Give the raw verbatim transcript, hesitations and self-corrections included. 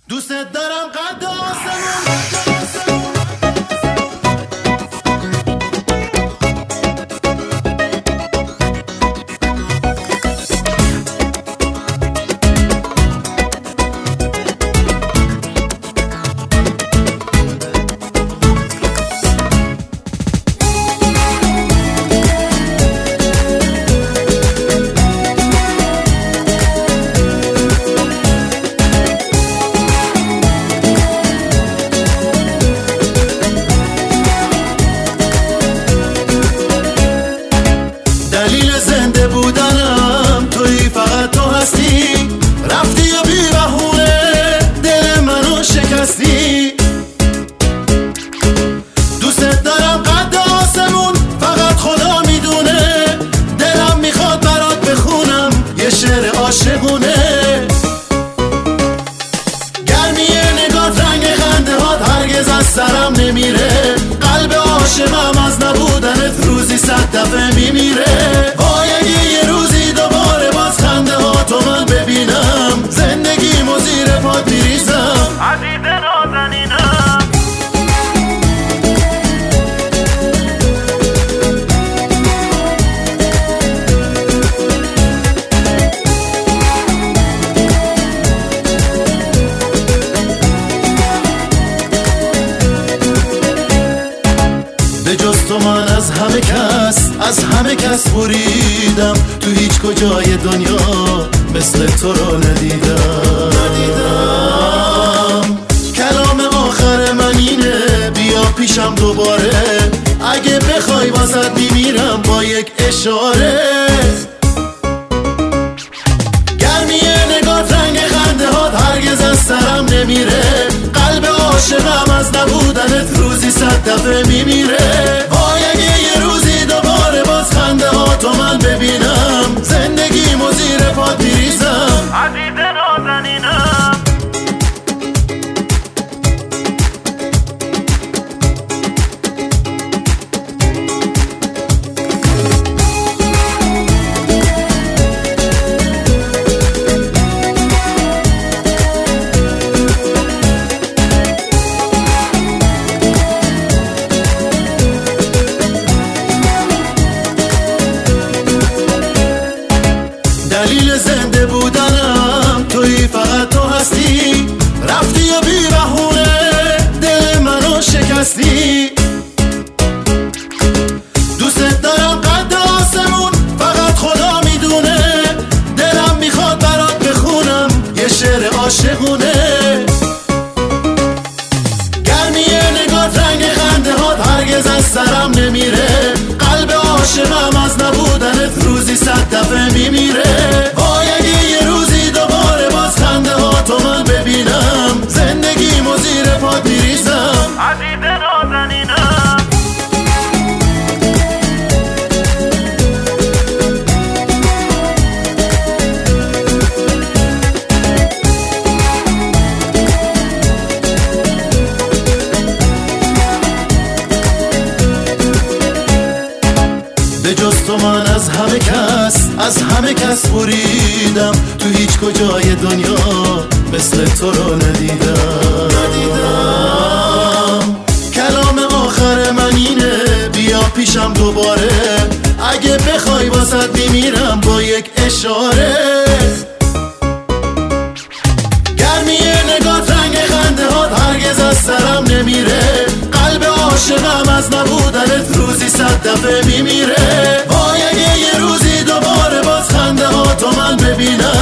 دوست دارم قد آسمون. دلیل زنده بودنم توی، فقط تو هستی. رفتی و بی بهونه دل منو شکستی. دوستت دارم قد آسمون، فقط خدا میدونه. دلم میخواد برات بخونم یه شعر عاشقونه. گرمی نگات، رنگ خنده هات هرگز از سرم نمیره. قلب عاشقم از نبودنت روزی صد دفعه میمیره. وای اگه یه روزی دوباره باز خنده ها تو من ببینم، زندگیمو زیر پات میریزم. عزیز نازنینم، به جز تو من از همه کس از همه کس بریدم. تو هیچ کجای دنیا مثل تو رو ندیدم ندیدم کلام آخر من اینه، بیا پیشم دوباره. اگه بخوای واسط میمیرم با یک اشاره. گرمی نگات، رنگ خنده هات هرگز از سرم نمیره. قلب عاشقم از نبودنت روزی صد دفعه میمیره. وای اگه یه روزی دوباره باز خنده ها تو من ببینم، زندگیمو زیر پات میریزم. عزیز نازنینم، دلیل زنده بودنم توی، فقط تو هستی. رفتی و بی بهونه دل منو شکستی. دوستت دارم قد آسمون، فقط خدا میدونه. دلم میخواد برات بخونم یه شعر عاشقونه. گرمی نگات، رنگ خنده هات هرگز از سرم نمیره. قلب عاشقم از نبودنت روزی صد دفعه میمیره. وای اگه یه روزی دوباره باز خنده ها تو من ببینم، زندگیمو زیر پات میریزم. عزیز نازنینم، به جز تو من از همه کس از همه کس بریدم. تو هیچ کجای دنیا مثل تو رو ندیدم ندیدم کلام آخر من اینه، بیا پیشم دوباره. اگه بخوای واسط میمیرم با یک اشاره. گرمی نگات، رنگ خنده هات هرگز از سرم نمیره. قلب عاشقم از نبودنت روزی صد دفعه میمیره. وای اگه یه روزی دوباره باز خنده ها تو من ببینم،